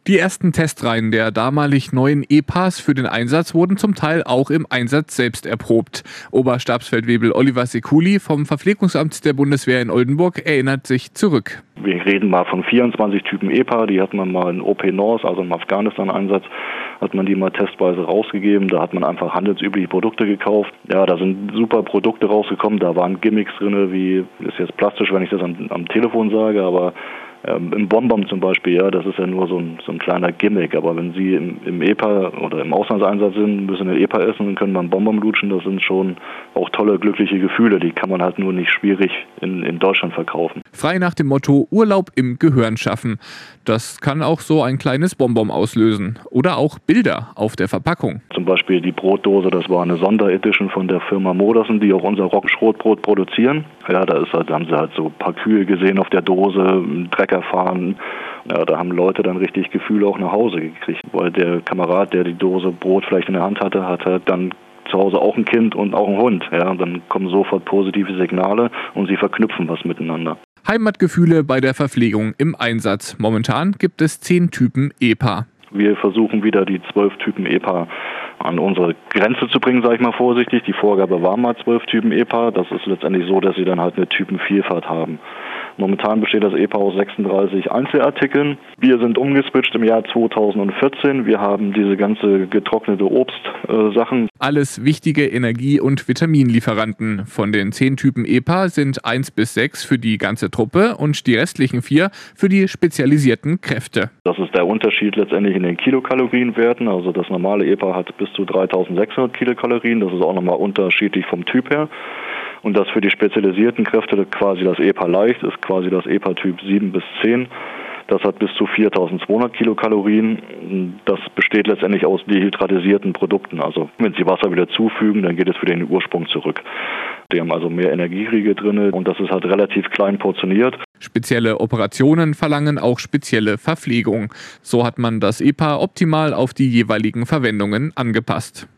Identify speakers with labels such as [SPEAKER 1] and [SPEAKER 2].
[SPEAKER 1] Die ersten Testreihen der damalig neuen EPAs für den Einsatz wurden zum Teil auch im Einsatz selbst erprobt. Oberstabsfeldwebel Oliver Sekuli vom Verpflegungsamt der Bundeswehr in Oldenburg erinnert sich zurück.
[SPEAKER 2] Wir reden mal von 24 Typen EPA, die hat man mal in OP North, also im Afghanistan-Einsatz, hat man die mal testweise rausgegeben. Da hat man einfach handelsübliche Produkte gekauft. Ja, da sind super Produkte rausgekommen, da waren Gimmicks drin, wie, ist jetzt plastisch, wenn ich das am Telefon sage, aber im Bonbon zum Beispiel, ja, das ist ja nur so ein kleiner Gimmick. Aber wenn Sie im EPA oder im Auslandseinsatz sind, müssen eine EPA essen und können mal einen Bonbon lutschen, das sind schon auch tolle, glückliche Gefühle. Die kann man halt nur nicht schwierig in Deutschland verkaufen.
[SPEAKER 1] Frei nach dem Motto Urlaub im Gehirn schaffen. Das kann auch so ein kleines Bonbon auslösen. Oder auch Bilder auf der Verpackung.
[SPEAKER 2] Zum Beispiel die Brotdose, das war eine Sonderedition von der Firma Modersen, die auch unser Roggenschrotbrot produzieren. Ja, da haben sie halt so ein paar Kühe gesehen auf der Dose, Trecker fahren. Ja, da haben Leute dann richtig Gefühle auch nach Hause gekriegt. Weil der Kamerad, der die Dose Brot vielleicht in der Hand hatte, hat halt dann zu Hause auch ein Kind und auch einen Hund. Ja, und dann kommen sofort positive Signale und sie verknüpfen was miteinander.
[SPEAKER 1] Heimatgefühle bei der Verpflegung im Einsatz. Momentan gibt es 10 Typen EPA.
[SPEAKER 2] Wir versuchen wieder die 12 Typen EPA an unsere Grenze zu bringen, sage ich mal vorsichtig. Die Vorgabe war mal 12 Typen EPA. Das ist letztendlich so, dass sie dann halt eine Typenvielfalt haben. Momentan besteht das EPA aus 36 Einzelartikeln. Wir sind umgeswitcht im Jahr 2014. Wir haben diese ganze getrocknete Obstsachen.
[SPEAKER 1] Alles wichtige Energie- und Vitaminlieferanten. Von den 10 Typen EPA sind 1 bis 6 für die ganze Truppe und die restlichen 4 für die spezialisierten Kräfte.
[SPEAKER 2] Das ist der Unterschied letztendlich in den Kilokalorienwerten. Also das normale EPA hat bis zu 3600 Kilokalorien. Das ist auch nochmal unterschiedlich vom Typ her. Und das für die spezialisierten Kräfte quasi das EPA leicht ist quasi das EPA Typ 7 bis 10. Das hat bis zu 4200 Kilokalorien. Das besteht letztendlich aus dehydratisierten Produkten. Also wenn Sie Wasser wieder zufügen, dann geht es wieder in den Ursprung zurück. Die haben also mehr Energieriegel drin und das ist halt relativ klein portioniert.
[SPEAKER 1] Spezielle Operationen verlangen auch spezielle Verpflegung. So hat man das EPA optimal auf die jeweiligen Verwendungen angepasst.